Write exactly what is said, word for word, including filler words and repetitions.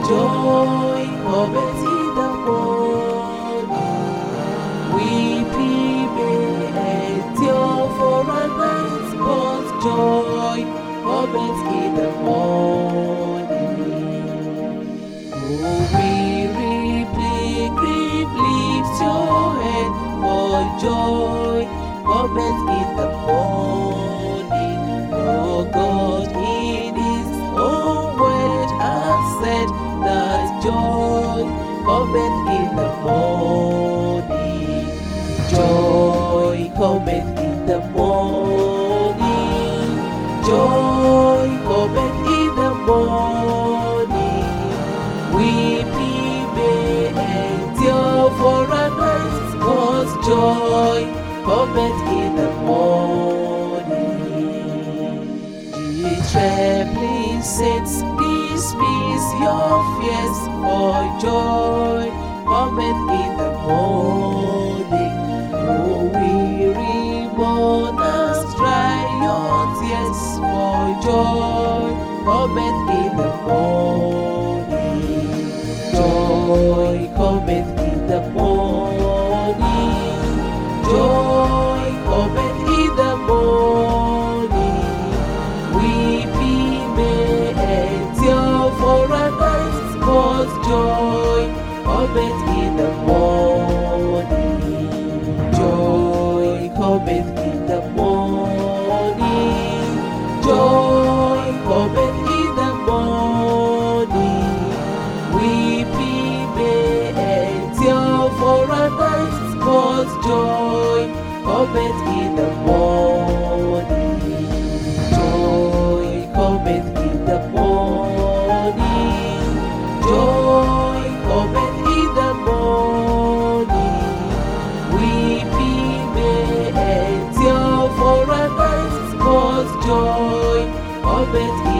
Joy cometh in the morning. Weeping may endure for a night, but joy cometh in the morning. Oh, weary pilgrim, lift your head, for joy cometh in the morning. For God in His own word has said that joy cometh in the morning. Joy cometh in the morning. Joy cometh in the morning. Weeping may endure for a night, but joy cometh in the morning. Ye trembling saints, dismiss your fears, for joy cometh in the morning. Oh, weary mourners, dry your tears, for joy cometh in the morning. Joy cometh in the morning. Joy cometh in the morning. Weeping may endure for a night, but joy cometh in the morning. Joy cometh in the morning. Joy cometh in the morning. Weeping may endure for a night, but joy cometh in the morning. Joy cometh in the morning. Joy cometh in the morning. Weeping may endure for a night, but joy cometh in